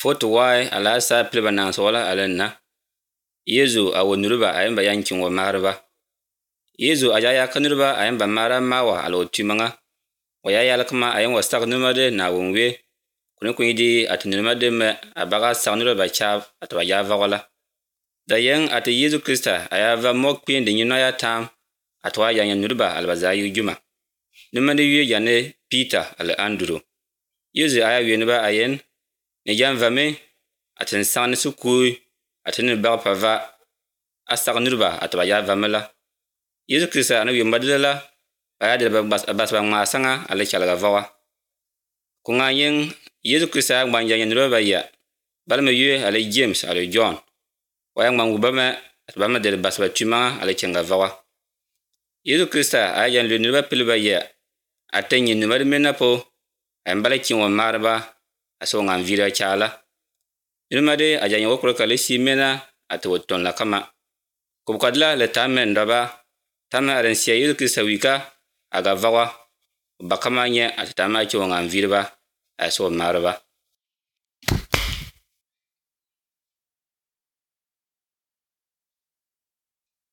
Foto wai ala sa pilba nang so wala alenna. Yezu a wonurba ayamba yankin wa marba. Yezu a ya kanurba ayamba mara mawa alo timanga. Wa ya yalkama ayan wastak numade na wonwe. Kunidi at numade me abaga sagnurba chab at wa ya vawala. Da yang at Yezu Krista ayava mok pin de nyinoya tam at wa yan nurba albazayu juma. Numade yu yane Peter al Andrew. Yezu aya wenba ayen ne jan vame atin san sukui atin bag pava asak nurba atwa ya vamela Yesu Krista anu yumbadala aya de bas bang masanga ale chalga vawa kunga yen Yesu Krista gbanja yen nurba ya balme yue ale James ale John waya mangu bama atbama de bas batuma ale chenga vawa Yesu Krista aya yen nurba pilba ya atenye numar menapo ambale kinwa marba aso ngan vira chala numade ajanyo wokro kale simena atwoton la kama kubkadla le tamen daba tama arensia Yesu Krista wika aga vawa bakama nya atama ki ngan virba aso marba